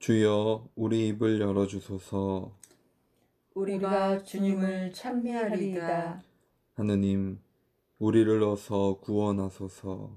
주여, 우리 입을 열어주소서. 우리가 주님을 찬미하리이다. 하느님, 우리를 어서 구원하소서.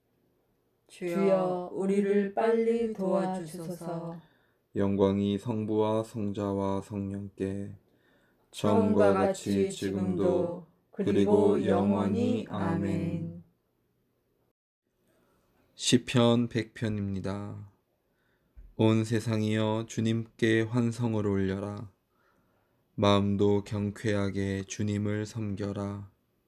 주여, 우리를 빨리 도와주소서. 영광이 성부와 성자와 성령께 처음과 같이 지금도 그리고 영원히 아멘. 시편 100편입니다. 온 세상이여 주님께 환성을 올려라. 마음도 경쾌하게 주님을 섬겨라.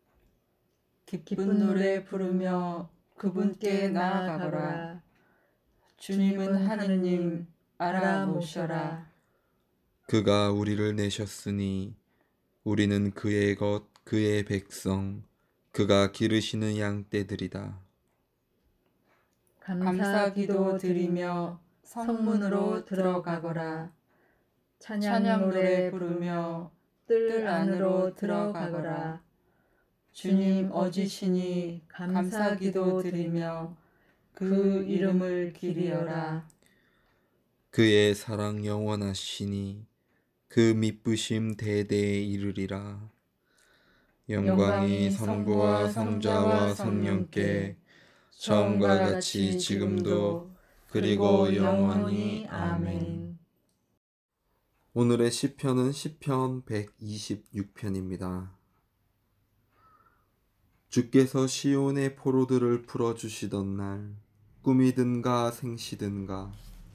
기쁜 노래 부르며 그분께 나아가거라. 주님은 하느님 알아보셔라. 그가 우리를 내셨으니 우리는 그의 것, 그의 백성, 그가 기르시는 양떼들이다. 감사기도 드리며 성문으로 들어가거라. 찬양 노래 부르며 뜰 안으로 들어가거라. 주님 어지시니 감사기도 드리며 그 이름을 기리어라. 그의 사랑 영원하시니 그 미쁘심 대대에 이르리라. 영광이 성부와 성자와 성령께 처음과 같이 지금도 그리고 영원히 아멘. 오늘의 시편은 시편 126편입니다. 주께서 시온의 포로들을 풀어주시던 날 꿈이든가 생시든가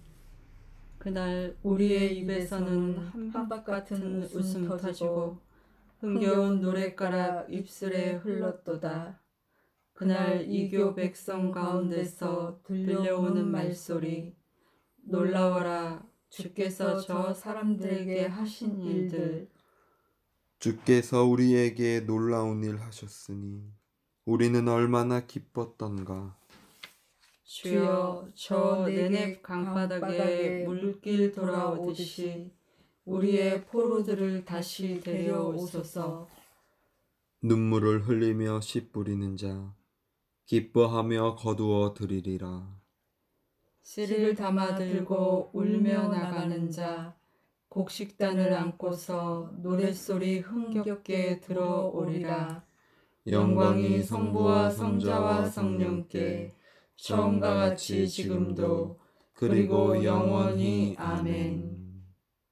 그날 우리의 입에서는 한박 같은 웃음 터지고 흥겨운 노랫가락 입술에 흘렀도다. 그날 이교 백성 가운데서 들려오는 말소리, 놀라워라, 주께서 저 사람들에게 하신 일들. 주께서 우리에게 놀라운 일 하셨으니 우리는 얼마나 기뻤던가. 주여, 저 네넵 강바닥에 물길 돌아오듯이 우리의 포로들을 다시 데려오소서. 눈물을 흘리며 씨 뿌리는 자 기뻐하며 거두어 드리리라. 씨를 담아 들고 울며 나가는 자, 곡식단을 안고서 노랫소리 흥겹게 들어오리라. 영광이 성부와 성자와 성령께 처음과 같이 지금도 그리고 영원히 아멘.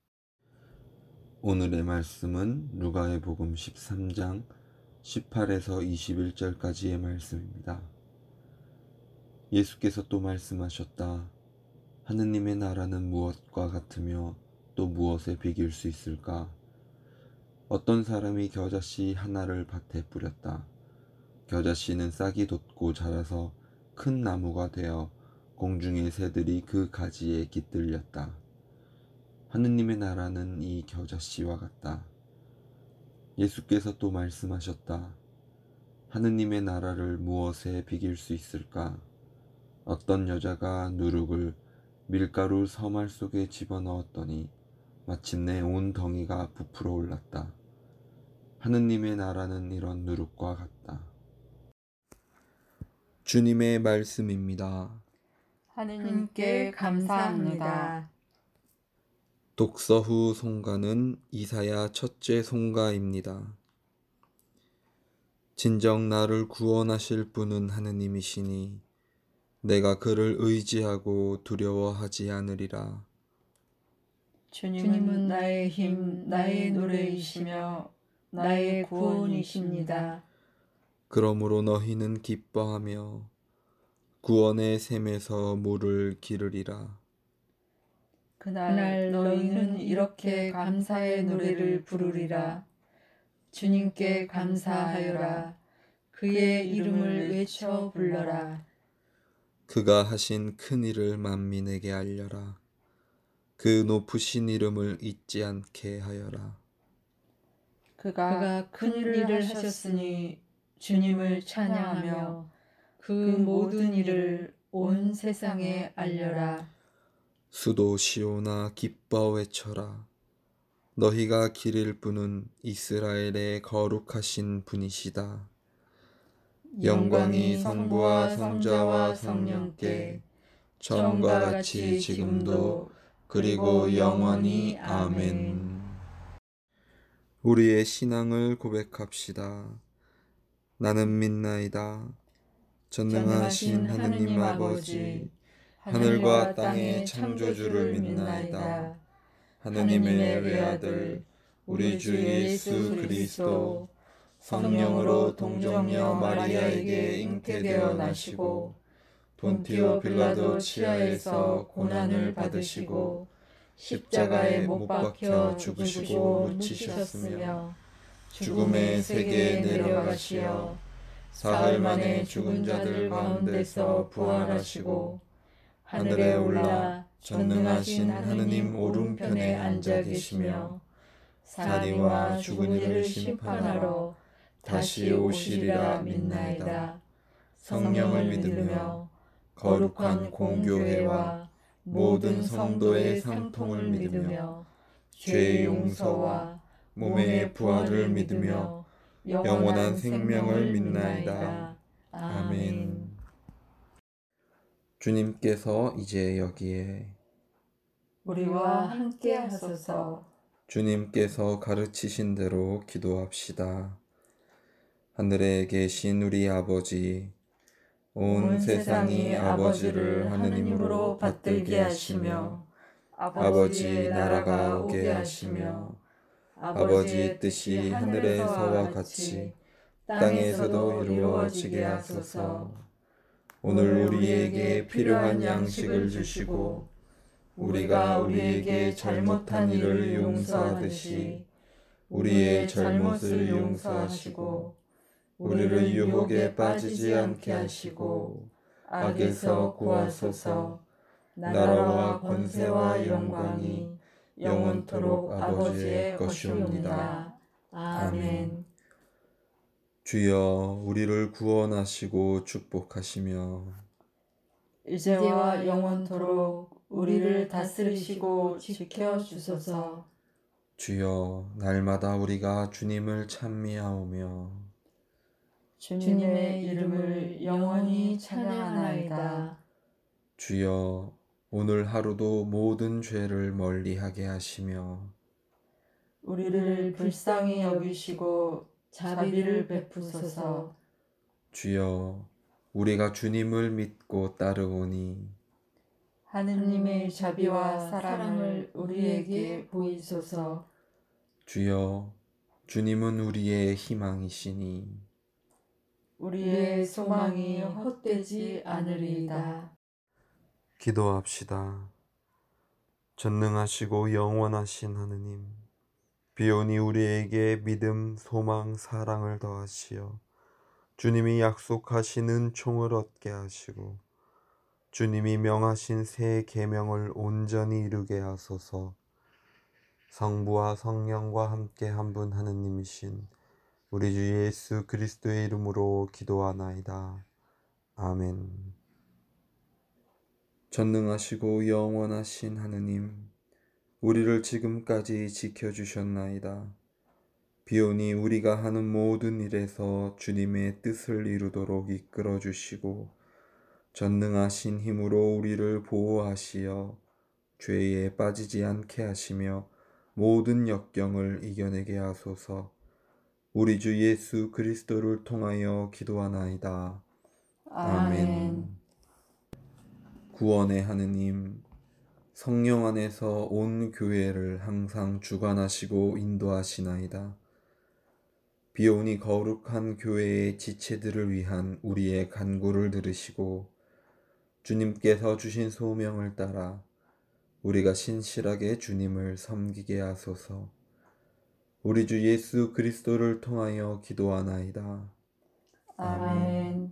오늘의 말씀은 누가의 복음 13장 18에서 21절까지의 말씀입니다. 예수께서 또 말씀하셨다. 하느님의 나라는 무엇과 같으며 또 무엇에 비길 수 있을까? 어떤 사람이 겨자씨 하나를 밭에 뿌렸다. 겨자씨는 싹이 돋고 자라서 큰 나무가 되어 공중의 새들이 그 가지에 깃들렸다. 하느님의 나라는 이 겨자씨와 같다. 예수께서 또 말씀하셨다. 하느님의 나라를 무엇에 비길 수 있을까? 어떤 여자가 누룩을 밀가루 서말 속에 집어넣었더니 마침내 온 덩이가 부풀어 올랐다. 하느님의 나라는 이런 누룩과 같다. 주님의 말씀입니다. 하느님께 감사합니다. 독서 후 송가는 이사야 첫째 송가입니다. 진정 나를 구원하실 분은 하느님이시니 내가 그를 의지하고 두려워하지 않으리라. 주님은 나의 힘, 나의 노래이시며 나의 구원이십니다. 그러므로 너희는 기뻐하며 구원의 샘에서 물을 기르리라. 그날 너희는 이렇게 감사의 노래를 부르리라. 주님께 감사하여라. 그의 이름을 외쳐 불러라. 그가 하신 큰 일을 만민에게 알려라. 그 높으신 이름을 잊지 않게 하여라. 그가 큰 일을 하셨으니 주님을 찬양하며 그 모든 일을 온 세상에 알려라. 수도 시온아 기뻐 외쳐라. 너희가 기릴 분은 이스라엘의 거룩하신 분이시다. 영광이 성부와 성자와 성령께 처음과 같이 지금도 그리고 영원히 아멘. 우리의 신앙을 고백합시다. 나는 믿나이다. 전능하신 하느님 아버지, 하늘과 땅의 창조주를 믿나이다. 하느님의 외아들, 우리 주 예수 그리스도, 성령으로 동정녀 마리아에게 잉태되어 나시고, 본티오 빌라도 치하에서 고난을 받으시고, 십자가에 못 박혀 죽으시고 묻히셨으며, 죽음의 세계에 내려가시어 사흘 만에 죽은 자들 가운데서 부활하시고 하늘에 올라 전능하신 하느님 오른편에 앉아 계시며 사리와 죽은 이를 심판하러 다시 오시리라 믿나이다. 성령을 믿으며 거룩한 공교회와 모든 성도의 상통을 믿으며 죄의 용서와 몸의 부활을 믿으며 영원한 생명을 믿나이다. 아멘. 주님께서 이제 여기에 우리와 함께 하소서. 주님께서 가르치신 대로 기도합시다. 하늘에 계신 우리 아버지, 온 세상이 아버지를 하느님으로 받들게 하시며 아버지의 나라가 오게 하시며 아버지의 뜻이 하늘에서와 같이 땅에서도 이루어지게 하소서. 오늘 우리에게 필요한 양식을 주시고 우리가 우리에게 잘못한 일을 용서하듯이 우리의 잘못을 용서하시고 우리를 유혹에 빠지지 않게 하시고 악에서 구하소서. 나라와 권세와 영광이 영원토록 아버지의 것이옵니다. 아멘. 주여, 우리를 구원하시고 축복하시며 이제와 영원토록 우리를 다스리시고 지켜주소서. 주여, 날마다 우리가 주님을 찬미하오며 주님의 이름을 영원히 찬양하나이다. 주여, 오늘 하루도 모든 죄를 멀리하게 하시며 우리를 불쌍히 여기시고 자비를 베푸소서. 주여, 우리가 주님을 믿고 따르오니 하느님의 자비와 사랑을 우리에게 보이소서. 주여, 주님은 우리의 희망이시니 우리의 소망이 헛되지 않으리이다. 기도합시다. 전능하시고 영원하신 하느님, 비오니 우리에게 믿음, 소망, 사랑을 더하시어 주님이 약속하신 은총을 얻게 하시고 주님이 명하신 새 계명을 온전히 이루게 하소서. 성부와 성령과 함께 한 분 하느님이신 우리 주 예수 그리스도의 이름으로 기도하나이다. 아멘. 전능하시고 영원하신 하느님, 우리를 지금까지 지켜주셨나이다. 비오니 우리가 하는 모든 일에서 주님의 뜻을 이루도록 이끌어 주시고 전능하신 힘으로 우리를 보호하시어 죄에 빠지지 않게 하시며 모든 역경을 이겨내게 하소서. 우리 주 예수 그리스도를 통하여 기도하나이다. 아멘. 구원의 하느님, 성령 안에서 온 교회를 항상 주관하시고 인도하시나이다. 비오니 거룩한 교회의 지체들을 위한 우리의 간구를 들으시고 주님께서 주신 소명을 따라 우리가 신실하게 주님을 섬기게 하소서. 우리 주 예수 그리스도를 통하여 기도하나이다. 아멘.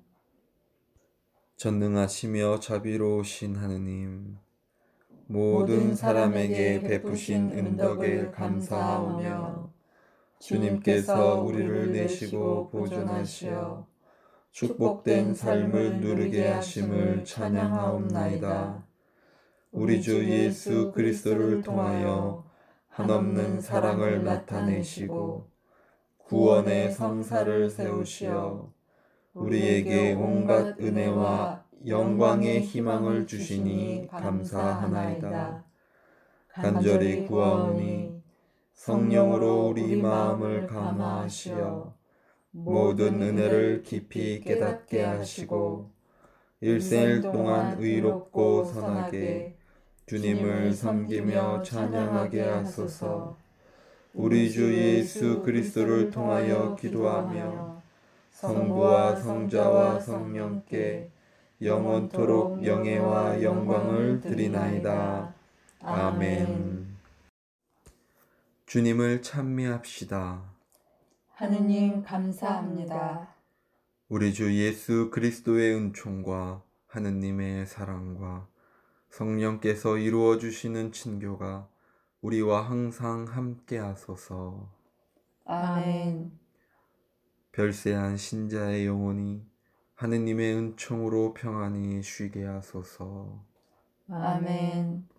전능하시며 자비로우신 하느님, 모든 사람에게 베푸신 은덕을 감사하오며 주님께서 우리를 내시고 보존하시어 축복된 삶을 누리게 하심을 찬양하옵나이다. 우리 주 예수 그리스도를 통하여 한없는 사랑을 나타내시고 구원의 성사를 세우시어 우리에게 온갖 은혜와 영광의 희망을 주시니 감사하나이다. 간절히 구하오니 성령으로 우리 마음을 감화하시어 모든 은혜를 깊이 깨닫게 하시고 일생일 동안 의롭고 선하게 주님을 섬기며 찬양하게 하소서. 우리 주 예수 그리스도를 통하여 기도하며 성부와 성자와 성령께 영원토록 영예와 영광을 드리나이다. 아멘. 주님을 찬미합시다. 하느님 감사합니다. 우리 주 예수 그리스도의 은총과 하느님의 사랑과 성령께서 이루어 주시는 친교가 우리와 항상 함께 하소서. 아멘. 별세한 신자의 영혼이 하느님의 은총으로 평안히 쉬게 하소서. 아멘.